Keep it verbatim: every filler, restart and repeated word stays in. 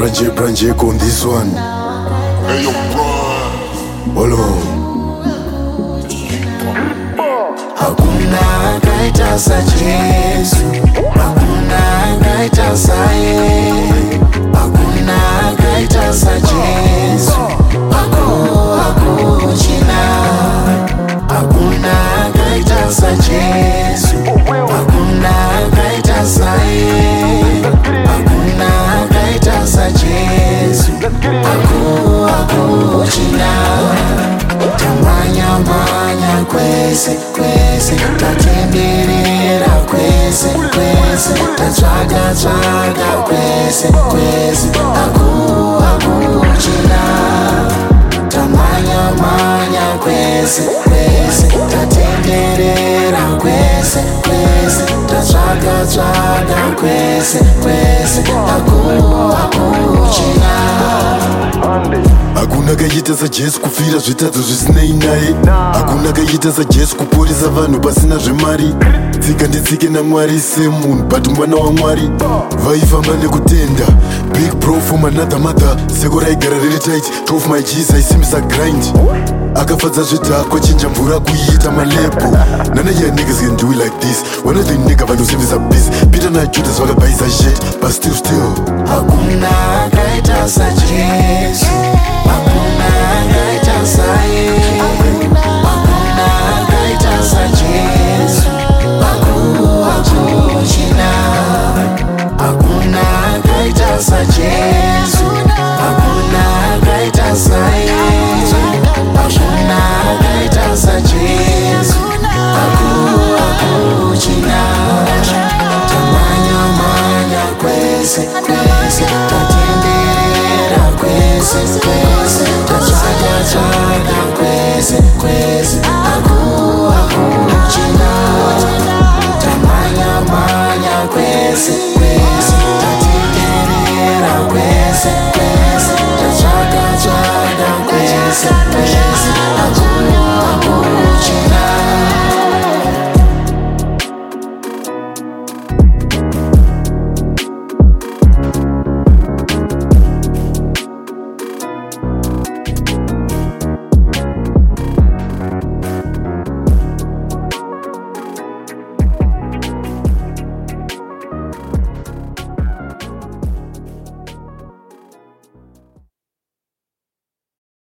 Branje, branje on this one. Hey yo, Brian. Hold on. Hakuna kaita sa Jesu, hakuna kaita sa ye, hakuna kaita sa Jesu, haku haku china. Hakuna kaita sa Jesu, hakuna kaita sa ye, hakuna kaita sa Jesu, haku haku china. Tamanya manya kwese kwese, tatemberera kwese kwese, tatsvaga tsvaga kwese kwese, aku aku china. Tamanya manya kwese kwese, tatemberera kwese kwese, tatsvaga tsvaga kwese kwese, aku aku china. Hakuna kaita sa Jesu kufira zvitadzo zvisinei naye. Hakuna kaita sa Jesu kuporesa vanhu pasina zvemari. Tsika nditsike naMwari semunhu but mwana waMwari. Vaifamba nekutenda big bro from another mother. Seko raigara riri tight twelve my G's aisimbisa grind. Akafadza zvidhakwa chinja mvura kuiita malebo. None of your niggas can do it like this. One of the nigga vanosimbisa busy. Peter na Judas vakabhaisa shit but still still. Hakuna kaita sa Jesu,